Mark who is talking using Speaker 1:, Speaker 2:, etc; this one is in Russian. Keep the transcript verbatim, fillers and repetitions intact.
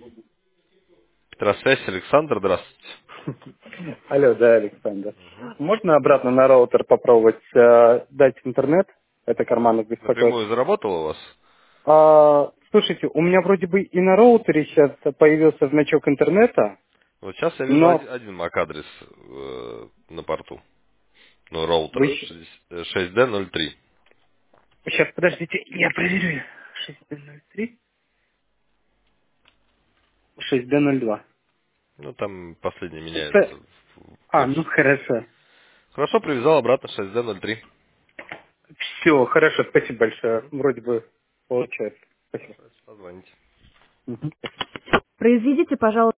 Speaker 1: Петросвязь, Александр, здравствуйте.
Speaker 2: Алло, да, Александр.
Speaker 1: Мгм.
Speaker 2: Можно обратно на роутер попробовать э, дать интернет? Это карманных беспокоит.
Speaker 1: Напрямую заработал у вас?
Speaker 2: А, слушайте, у меня вроде бы и на роутере сейчас появился значок интернета,
Speaker 1: Вот сейчас я вижу
Speaker 2: но
Speaker 1: один, один мак-адрес э, на порту. Ну,
Speaker 2: вы
Speaker 1: роутера
Speaker 2: щ-
Speaker 1: шесть дэ ноль три.
Speaker 2: сейчас, подождите, я проверю. шесть дэ ноль три, шесть дэ ноль два.
Speaker 1: Ну, там последний
Speaker 2: Это...
Speaker 1: меняется в в
Speaker 2: А, ну
Speaker 1: почте.
Speaker 2: хорошо.
Speaker 1: Хорошо, привязал обратно шесть дэ ноль три.
Speaker 2: Все, хорошо, спасибо большое. Вроде бы получается. Спасибо.
Speaker 1: Позвоните.
Speaker 2: Мгм.
Speaker 3: Произведите, пожалуйста.